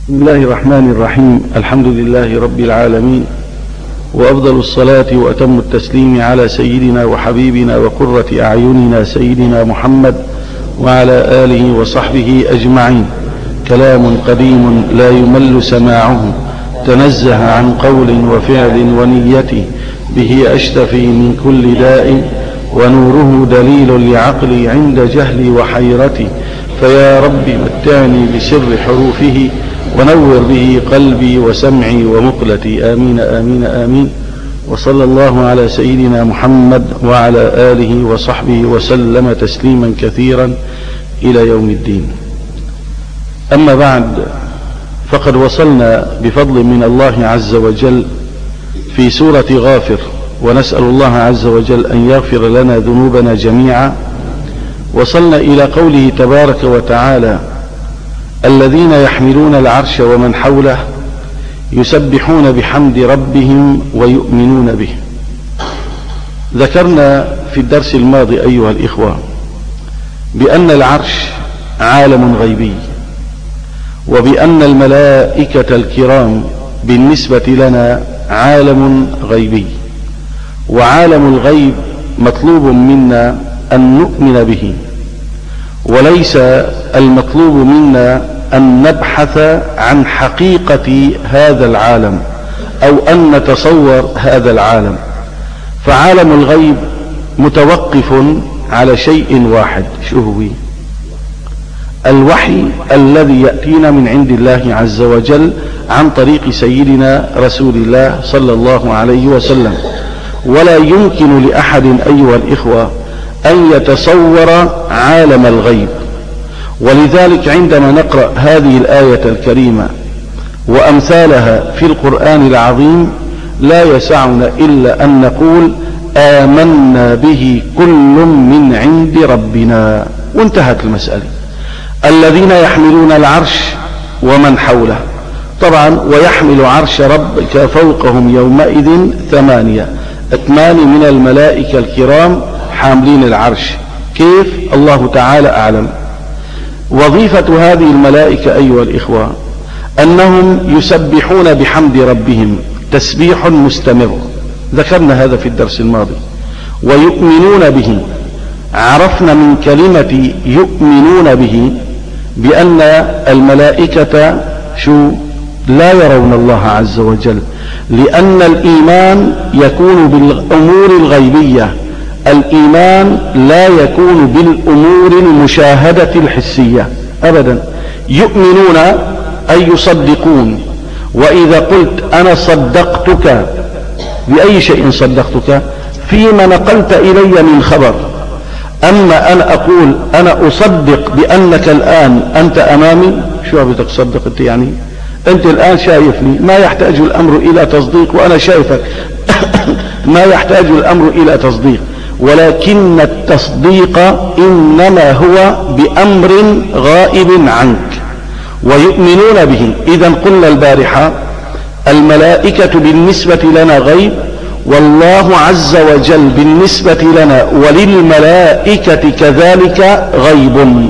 بسم الله الرحمن الرحيم. الحمد لله رب العالمين، وأفضل الصلاة وأتم التسليم على سيدنا وحبيبنا وقرة أعيننا سيدنا محمد وعلى آله وصحبه أجمعين. كلام قديم لا يمل سماعه، تنزه عن قول وفعل ونية، به أشتفي من كل داء، ونوره دليل لعقلي عند جهلي وحيرتي. فيا رب متعني بسر حروفه، ونور به قلبي وسمعي ومقلتي. آمين آمين آمين. وصلى الله على سيدنا محمد وعلى آله وصحبه وسلم تسليما كثيرا إلى يوم الدين. أما بعد، فقد وصلنا بفضل من الله عز وجل في سورة غافر، ونسأل الله عز وجل أن يغفر لنا ذنوبنا جميعا. وصلنا إلى قوله تبارك وتعالى: الذين يحملون العرش ومن حوله يسبحون بحمد ربهم ويؤمنون به. ذكرنا في الدرس الماضي أيها الإخوة بأن العرش عالم غيبي، وبأن الملائكة الكرام بالنسبة لنا عالم غيبي، وعالم الغيب مطلوب منا أن نؤمن به، وليس المطلوب منا أن نبحث عن حقيقة هذا العالم أو أن نتصور هذا العالم. فعالم الغيب متوقف على شيء واحد، شو هو؟ الوحي الذي يأتينا من عند الله عز وجل عن طريق سيدنا رسول الله صلى الله عليه وسلم. ولا يمكن لأحد أيها الإخوة أن يتصور عالم الغيب. ولذلك عندما نقرأ هذه الآية الكريمة وأمثالها في القرآن العظيم لا يسعنا إلا أن نقول آمنا به كل من عند ربنا، وانتهت المسألة. الذين يحملون العرش ومن حوله، طبعا ويحمل عرش ربك فوقهم يومئذ 8 من الملائكة الكرام حاملين العرش. كيف؟ الله تعالى أعلم. وظيفة هذه الملائكة أيها الإخوة أنهم يسبحون بحمد ربهم تسبيح مستمر، ذكرنا هذا في الدرس الماضي. ويؤمنون به، عرفنا من كلمة يؤمنون به بأن الملائكة لا يرون الله عز وجل، لأن الإيمان يكون بالأمور الغيبية، الإيمان لا يكون بالأمور المشاهدة الحسية أبدا. يؤمنون أي يصدقون. وإذا قلت أنا صدقتك، بأي شيء صدقتك؟ فيما نقلت إلي من خبر. أما أنا أقول أنا أصدق بأنك الآن أنت أمامي، شو بدك تصدق أنت؟ يعني أنت الآن شايفني، ما يحتاج الأمر إلى تصديق، وأنا شايفك ما يحتاج الأمر إلى تصديق. ولكن التصديق إنما هو بأمر غائب عنك. ويؤمنون به. إذن قلنا البارحة الملائكة بالنسبة لنا غيب، والله عز وجل بالنسبة لنا وللملائكة كذلك غيب.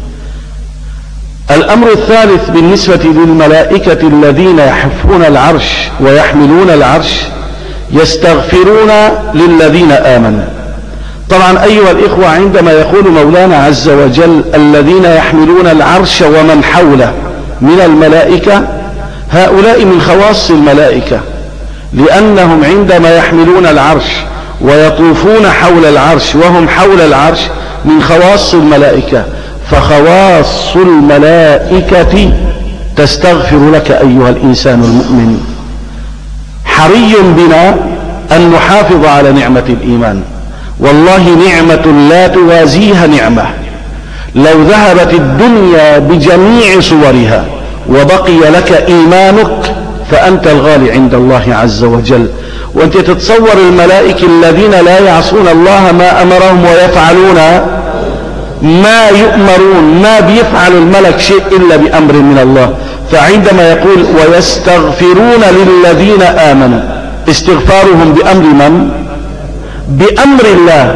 الأمر الثالث بالنسبة للملائكة الذين يحفون العرش ويحملون العرش، يستغفرون للذين آمنوا. طبعا أيها الإخوة عندما يقول مولانا عز وجل الذين يحملون العرش ومن حوله من الملائكة، هؤلاء من خواص الملائكة، لأنهم عندما يحملون العرش ويطوفون حول العرش وهم حول العرش من خواص الملائكة. فخواص الملائكة تستغفر لك أيها الإنسان المؤمن. حري بنا أن نحافظ على نعمة الإيمان. والله نعمة لا توازيها نعمة. لو ذهبت الدنيا بجميع صورها وبقي لك إيمانك فأنت الغالي عند الله عز وجل. وأنت تتصور الملائكة الذين لا يعصون الله ما أمرهم ويفعلون ما يؤمرون، ما بيفعل الملك شيء إلا بأمر من الله. فعندما يقول ويستغفرون للذين آمنوا، استغفارهم بأمر من؟ بأمر الله.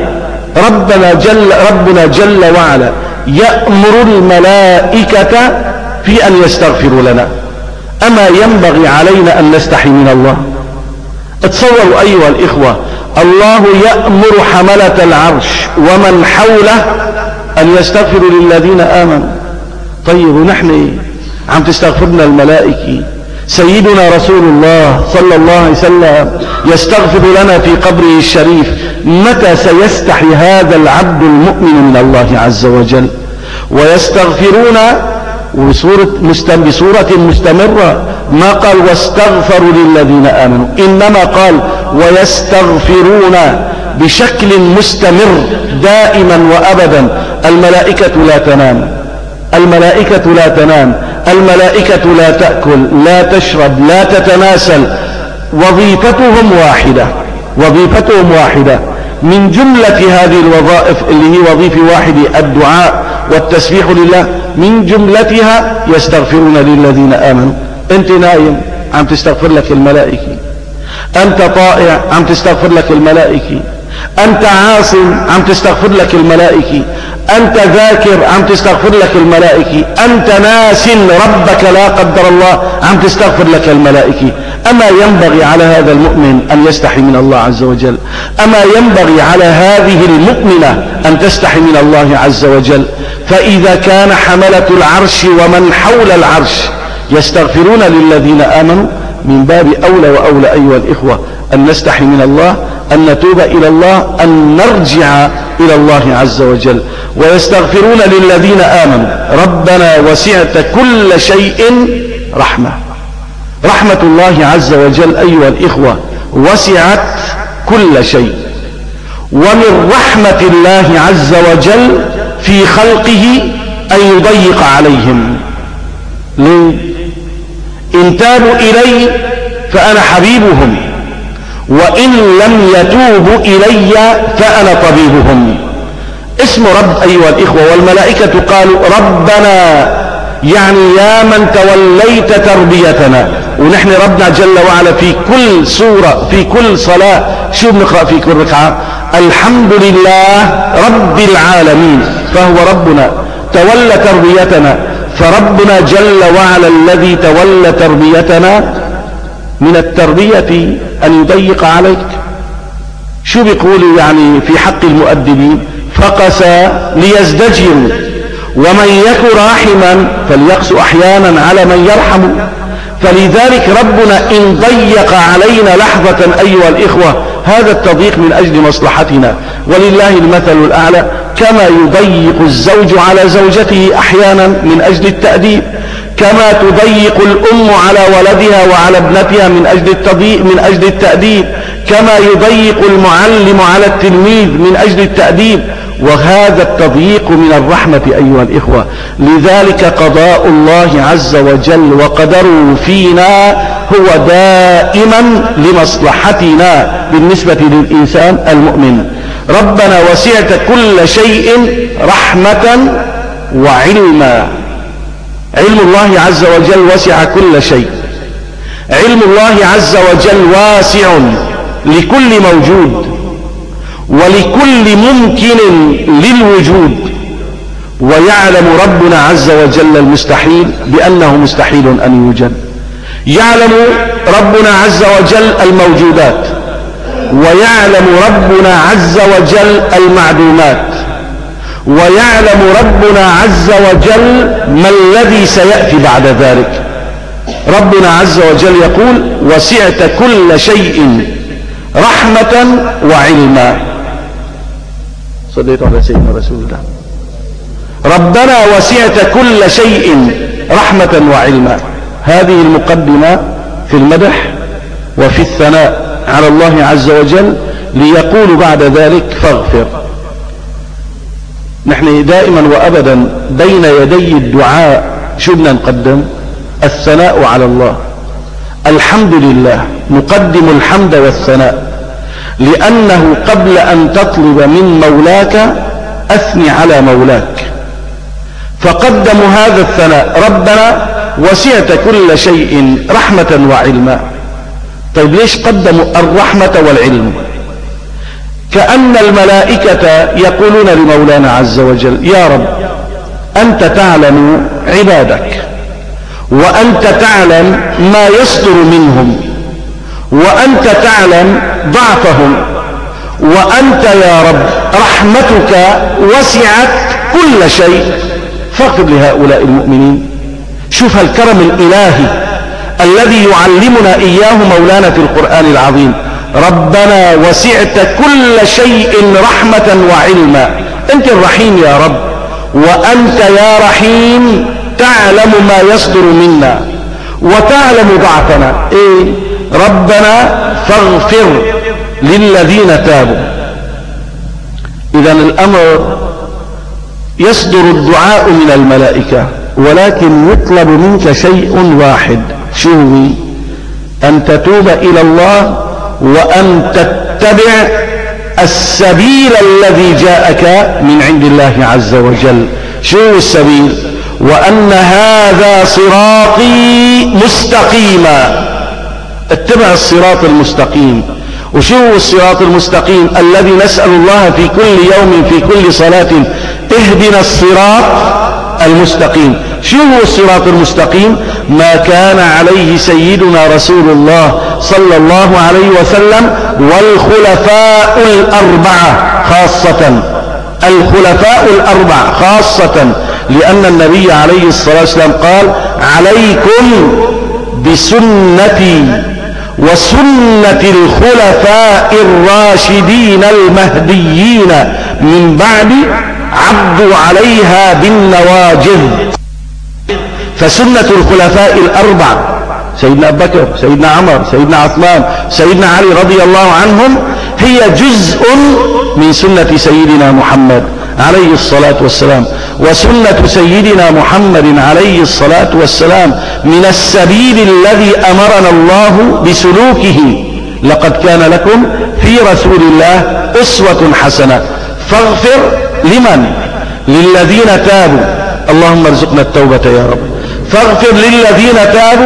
ربنا جل وعلا يأمر الملائكة في أن يستغفروا لنا. أما ينبغي علينا أن نستحي من الله؟ اتصوروا أيها الإخوة، الله يأمر حملة العرش ومن حوله أن يستغفروا للذين آمنوا. طيب ونحن عم تستغفرنا الملائكة؟ سيدنا رسول الله صلى الله عليه وسلم يستغفر لنا في قبره الشريف. متى سيستحي هذا العبد المؤمن من الله عز وجل؟ ويستغفرون بصورة مستمرة، ما قال واستغفروا للذين آمنوا، إنما قال ويستغفرون بشكل مستمر دائما وأبدا. الملائكة لا تنام، الملائكة لا تنام، الملائكة لا تأكل لا تشرب لا تتناسل، وظيفتهم واحدة، وظيفتهم واحدة. من جملة هذه الوظائف اللي هي وظيفة واحدة الدعاء والتسبيح لله، من جملتها يستغفرون للذين آمنوا. أنت نايم عم تستغفر لك الملائكة، أنت طائع عم تستغفر لك الملائكة، أنت عاصم عم تستغفر لك الملائكة، أنت ذاكر عم تستغفر لك الملائكة، أنت ناس ربك لا قدر الله عم تستغفر لك الملائكة. أما ينبغي على هذا المؤمن أن يستحي من الله عز وجل؟ أما ينبغي على هذه المؤمنة أن تستحي من الله عز وجل؟ فإذا كان حملة العرش ومن حول العرش يستغفرون للذين آمنوا، من باب أولى وأولى أيها الإخوة أن نستحي من الله، أن نتوب إلى الله، أن نرجع إلى الله عز وجل. ويستغفرون للذين آمنوا ربنا وسعت كل شيء رحمة. رحمة الله عز وجل أيها الإخوة وسعت كل شيء، ومن رحمة الله عز وجل في خلقه أن يضيق عليهم. ليه؟ إن تابوا إلي فأنا حبيبهم، وإن لم يتوبوا إلي فأنا طبيبهم. اسم رب أيها الإخوة، والملائكة قالوا ربنا، يعني يا من توليت تربيتنا. ونحن ربنا جل وعلا في كل سورة في كل صلاة شو بنقرأ في كل ركعة؟ الحمد لله رب العالمين، فهو ربنا تولى تربيتنا. فربنا جل وعلا الذي تولى تربيتنا من التربية أن يضيق عليك. شو بيقولوا يعني في حق المؤدبين؟ فقسى ليزدجروا، ومن يك راحما فليقس أحيانا على من يرحم. فلذلك ربنا إن ضيق علينا لحظة أيها الإخوة، هذا التضييق من أجل مصلحتنا، ولله المثل الأعلى. كما يضيق الزوج على زوجته أحيانا من أجل التأديب، كما تضيق الأم على ولدها وعلى ابنتها من أجل التأديب، كما يضيق المعلم على التلميذ من أجل التأديب. وهذا التضييق من الرحمة أيها الإخوة. لذلك قضاء الله عز وجل وقدره فينا هو دائما لمصلحتنا بالنسبة للإنسان المؤمن. ربنا وسعت كل شيء رحمة وعلما. علم الله عز وجل وسع كل شيء. علم الله عز وجل واسع لكل موجود ولكل ممكن للوجود. ويعلم ربنا عز وجل المستحيل بأنه مستحيل أن يوجد. يعلم ربنا عز وجل الموجودات، ويعلم ربنا عز وجل المعدومات، ويعلم ربنا عز وجل ما الذي سيأتي بعد ذلك. ربنا عز وجل يقول وسعت كل شيء رحمة وعلما. صليت على سيدنا رسول الله. ربنا وسعت كل شيء رحمة وعلما. هذه المقدمة في المدح وفي الثناء على الله عز وجل، ليقول بعد ذلك فاغفر. نحن دائما وأبدا بين يدي الدعاء شو بدنا نقدم؟ الثناء على الله. الحمد لله، نقدم الحمد والثناء، لأنه قبل أن تطلب من مولاك أثني على مولاك. فقدموا هذا الثناء، ربنا وسعت كل شيء رحمة وعلما. طيب ليش قدموا الرحمة والعلم؟ كأن الملائكة يقولون لمولانا عز وجل يا رب أنت تعلم عبادك وأنت تعلم ما يصدر منهم، وأنت تعلم ضعفهم، وأنت يا رب رحمتك وسعت كل شيء، فاغفر لهؤلاء المؤمنين. شوف الكرم الإلهي الذي يعلمنا إياه مولانا في القرآن العظيم. ربنا وسعت كل شيء رحمة وعلما. أنت الرحيم يا رب، وأنت يا رحيم تعلم ما يصدر منا وتعلم ضعفنا. إيه؟ ربنا فاغفر للذين تابوا. إذن الأمر يصدر الدعاء من الملائكة، ولكن يطلب منك شيء واحد، شو هو؟ أن تتوب إلى الله وأن تتبع السبيل الذي جاءك من عند الله عز وجل. شو السبيل؟ وأن هذا صراطي مستقيما. اتبع الصراط المستقيم. وشو الصراط المستقيم الذي نسأل الله في كل يوم في كل صلاة اهدنا الصراط المستقيم؟ شو هو الصراط المستقيم؟ ما كان عليه سيدنا رسول الله صلى الله عليه وسلم والخلفاء الأربعة خاصة، الخلفاء الأربعة خاصة، لأن النبي عليه الصلاة والسلام قال: عليكم بسنتي وسنة الخلفاء الراشدين المهديين من بعد عضوا عليها بالنواجذ. فسنة الخلفاء الأربعة، سيدنا أبو بكر، سيدنا عمر، سيدنا عثمان، سيدنا علي رضي الله عنهم، هي جزء من سنة سيدنا محمد عليه الصلاة والسلام. وسنة سيدنا محمد عليه الصلاة والسلام من السبيل الذي أمرنا الله بسلوكه. لقد كان لكم في رسول الله أسوة حسنة. فاغفر لمن؟ للذين تابوا. اللهم ارزقنا التوبة يا رب. فاغفر للذين تابوا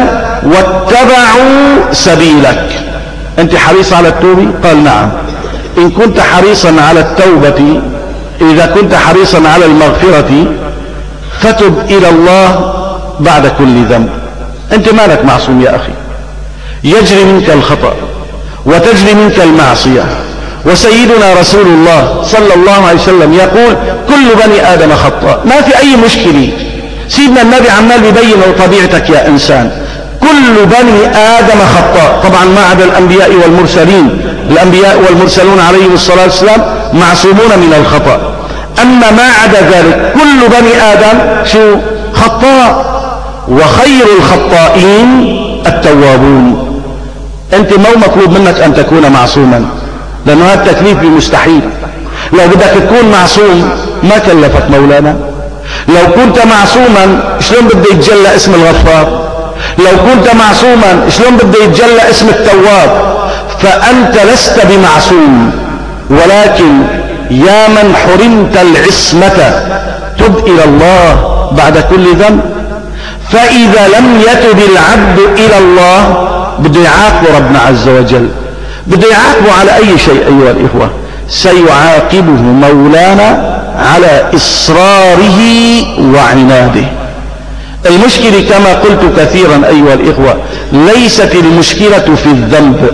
واتبعوا سبيلك. أنت حريص على التوبة؟ قال: نعم. إن كنت حريصا على التوبة، إذا كنت حريصا على المغفرة، فتب إلى الله بعد كل ذنب. أنت مالك معصوم يا أخي، يجري منك الخطأ وتجري منك المعصية. وسيدنا رسول الله صلى الله عليه وسلم يقول: كل بني آدم خطاء. ما في أي مشكلة. سيدنا النبي عمال يبين طبيعتك يا إنسان. كل بني آدم خطاء، طبعا ما عدا الأنبياء والمرسلين. الأنبياء والمرسلون عليهم الصلاة والسلام معصومون من الخطأ. أما ما عدا ذلك كل بني آدم شو؟ خطاء. وخير الخطائين التوابون. أنت مو مطلوب منك أن تكون معصوما، لأنه هذا التكليف بمستحيل. لو بدك تكون معصوم ما كلفك مولانا. لو كنت معصوما شلون بده يتجلى اسم الغفار؟ لو كنت معصوما شلون بده يتجلى اسم التواب؟ فأنت لست بمعصوم، ولكن يا من حرمت العصمة تب إلى الله بعد كل ذنب. فإذا لم يتب العبد إلى الله بده يعاقب ربنا عز وجل. بده يعاقبه على أي شيء أيها الإخوة؟ سيعاقبه مولانا على إصراره وعناده. المشكلة كما قلت كثيرا أيها الإخوة، ليست المشكلة في الذنب،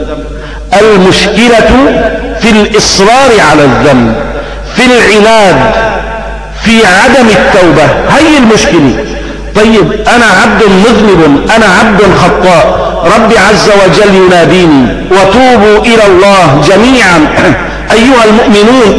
المشكلة في الإصرار على الذنب، في العناد، في عدم التوبة. هي المشكلة. طيب أنا عبد مذنب، أنا عبد خطاء، ربي عز وجل يناديني: وتوبوا إلى الله جميعا أيها المؤمنون.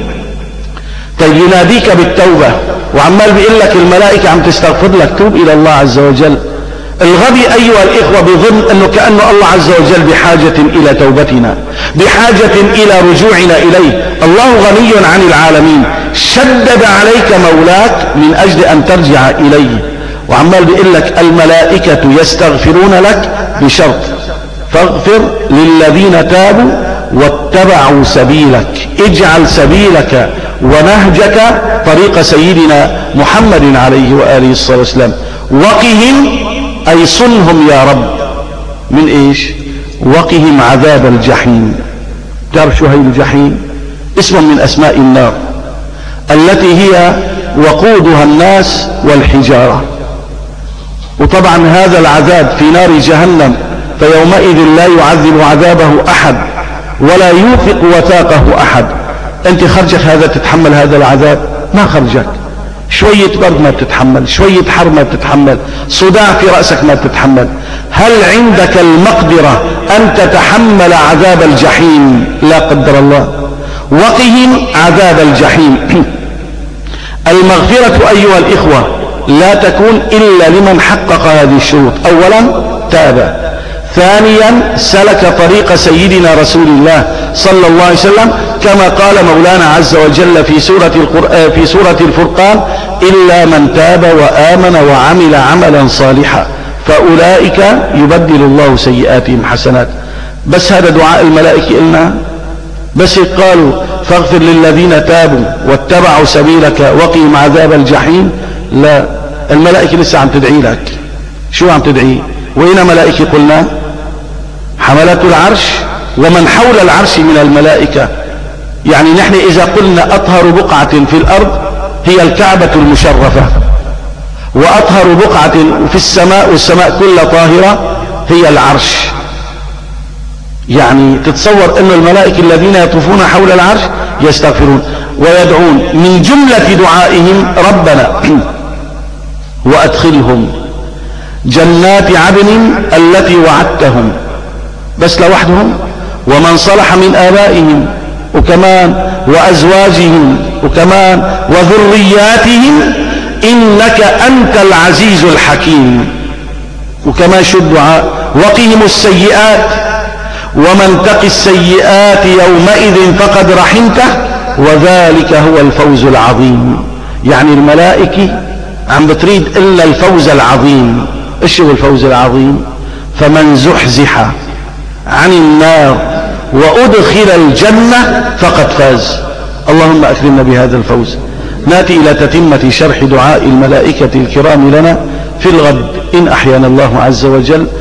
طيب يناديك بالتوبة وعمال بيقول لك الملائكة عم تستغفر لك، توب إلى الله عز وجل. الغبي أيها الإخوة بظن أنه كأنه الله عز وجل بحاجة إلى توبتنا، بحاجة إلى رجوعنا إليه. الله غني عن العالمين، شدد عليك مولاك من أجل أن ترجع إليه، وعمال بيقول لك الملائكة يستغفرون لك بشرط: فاغفر للذين تابوا واتبعوا سبيلك. اجعل سبيلك ونهجك طريق سيدنا محمد عليه وآله الصلاة والسلام. وقهم أي صنهم يا رب من إيش؟ وقهم عذاب الجحيم. تعرف شو هي الجحيم؟ اسم من أسماء النار التي هي وقودها الناس والحجارة. وطبعا هذا العذاب في نار جهنم، فيومئذ لا يعذب عذابه أحد ولا يوثق وثاقه أحد. أنت خرجك هذا تتحمل هذا العذاب؟ ما خرجك. شوية برد ما بتتحمل، شوية حر ما بتتحمل، صداع في رأسك ما بتتحمل. هل عندك المقدرة أن تتحمل عذاب الجحيم؟ لا قدر الله. وقهم عذاب الجحيم. المغفرة أيها الإخوة لا تكون إلا لمن حقق هذه الشروط. أولا تاب، ثانيا سلك طريق سيدنا رسول الله صلى الله عليه وسلم، كما قال مولانا عز وجل في سورة الفرقان: إلا من تاب وآمن وعمل عملا صالحا فأولئك يبدل الله سيئاتهم حسنات. بس هذا دعاء الملائكة إلنا؟ بس قالوا فاغفر للذين تابوا واتبعوا سبيلك وقهم عذاب الجحيم؟ لا، الملائكة لسه عم تدعي لك. شو عم تدعي؟ وإن ملائكة قلنا؟ حملة العرش ومن حول العرش من الملائكة. يعني نحن إذا قلنا أطهر بقعة في الأرض هي الكعبة المشرفة، وأطهر بقعة في السماء والسماء كلها طاهرة هي العرش. يعني تتصور أن الملائكة الذين يطوفون حول العرش يستغفرون ويدعون من جملة دعائهم: ربنا وأدخلهم جنات عدن التي وعدتهم، بس لوحدهم، ومن صلح من آبائهم، وكمان وأزواجهم، وكمان وذرياتهم إنك أنت العزيز الحكيم. وكمان شو الدعاء؟ وقهم السيئات ومن تق السيئات يومئذ فقد رحمته وذلك هو الفوز العظيم. يعني الملائكة عم بتريد إلا الفوز العظيم. إيش هو الفوز العظيم؟ فمن زحزح عن النار وأدخل الجنة فقد فاز. اللهم أكرمنا بهذا الفوز. نأتي إلى تتمة شرح دعاء الملائكة الكرام لنا في الغد إن أحيانا الله عز وجل.